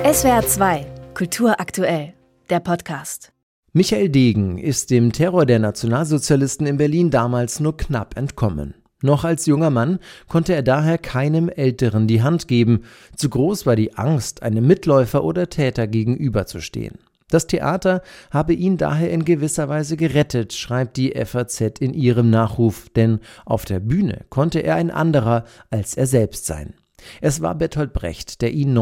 SWR 2 Kultur aktuell, der Podcast. Michael Degen ist dem Terror der Nationalsozialisten in Berlin damals nur knapp entkommen. Noch als junger Mann konnte er daher keinem Älteren die Hand geben. Zu groß war die Angst, einem Mitläufer oder Täter gegenüberzustehen. Das Theater habe ihn daher in gewisser Weise gerettet, schreibt die FAZ in ihrem Nachruf, denn auf der Bühne konnte er ein anderer als er selbst sein. Es war Bertolt Brecht, der ihn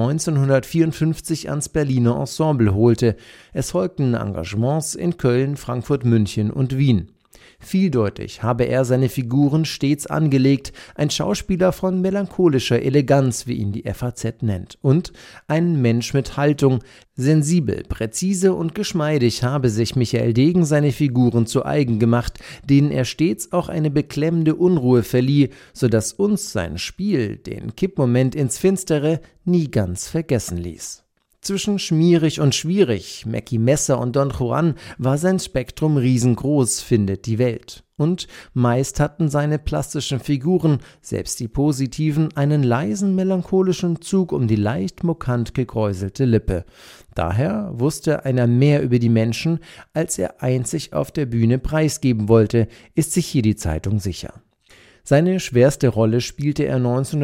1954 ans Berliner Ensemble holte. Es folgten Engagements in Köln, Frankfurt, München und Wien. Vieldeutig habe er seine Figuren stets angelegt, ein Schauspieler von melancholischer Eleganz, wie ihn die FAZ nennt, und ein Mensch mit Haltung. Sensibel, präzise und geschmeidig habe sich Michael Degen seine Figuren zu eigen gemacht, denen er stets auch eine beklemmende Unruhe verlieh, sodass uns sein Spiel, den Kippmoment ins Finstere, nie ganz vergessen ließ. Zwischen schmierig und schwierig, Mackie Messer und Don Juan war sein Spektrum riesengroß, findet die Welt. Und meist hatten seine plastischen Figuren, selbst die positiven, einen leisen melancholischen Zug um die leicht mokant gekräuselte Lippe. Daher wusste einer mehr über die Menschen, als er einzig auf der Bühne preisgeben wollte, ist sich hier die Zeitung sicher. Seine schwerste Rolle spielte er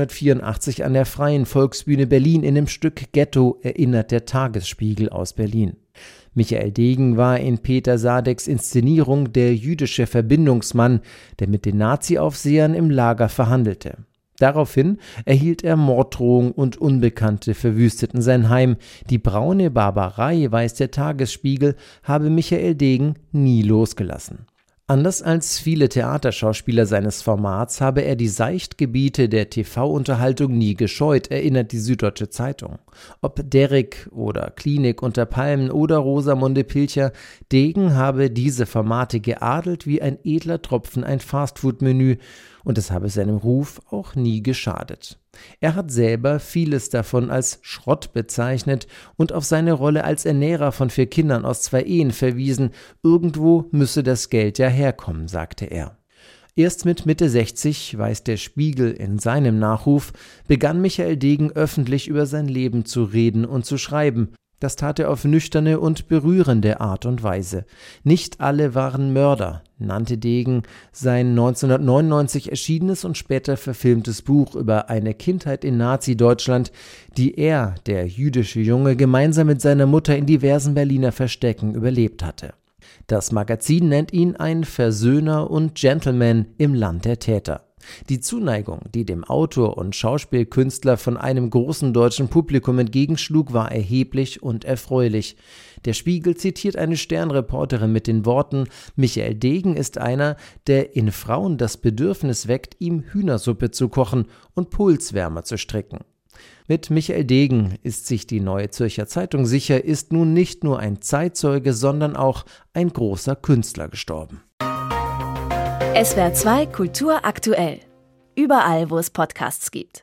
1984 an der Freien Volksbühne Berlin in dem Stück Ghetto, erinnert der Tagesspiegel aus Berlin. Michael Degen war in Peter Sadeks Inszenierung der jüdische Verbindungsmann, der mit den Nazi-Aufsehern im Lager verhandelte. Daraufhin erhielt er Morddrohungen und Unbekannte verwüsteten sein Heim. Die braune Barbarei, weiß der Tagesspiegel, habe Michael Degen nie losgelassen. Anders als viele Theaterschauspieler seines Formats habe er die Seichtgebiete der TV-Unterhaltung nie gescheut, erinnert die Süddeutsche Zeitung. Ob Derrick oder Klinik unter Palmen oder Rosamunde Pilcher, Degen habe diese Formate geadelt wie ein edler Tropfen ein Fastfood-Menü und es habe seinem Ruf auch nie geschadet. Er hat selber vieles davon als Schrott bezeichnet und auf seine Rolle als Ernährer von 4 Kindern aus 2 Ehen verwiesen. Irgendwo müsse das Geld ja herkommen, sagte er. Erst mit Mitte 60, weiß der Spiegel in seinem Nachruf, begann Michael Degen öffentlich über sein Leben zu reden und zu schreiben. Das tat er auf nüchterne und berührende Art und Weise. Nicht alle waren Mörder, nannte Degen sein 1999 erschienenes und später verfilmtes Buch über eine Kindheit in Nazi-Deutschland, die er, der jüdische Junge, gemeinsam mit seiner Mutter in diversen Berliner Verstecken überlebt hatte. Das Magazin nennt ihn ein Versöhner und Gentleman im Land der Täter. Die Zuneigung, die dem Autor und Schauspielkünstler von einem großen deutschen Publikum entgegenschlug, war erheblich und erfreulich. Der Spiegel zitiert eine Stern-Reporterin mit den Worten: Michael Degen ist einer, der in Frauen das Bedürfnis weckt, ihm Hühnersuppe zu kochen und Pulswärmer zu stricken. Mit Michael Degen ist sich die Neue Zürcher Zeitung sicher, ist nun nicht nur ein Zeitzeuge, sondern auch ein großer Künstler gestorben. SWR 2 Kultur aktuell. Überall, wo es Podcasts gibt.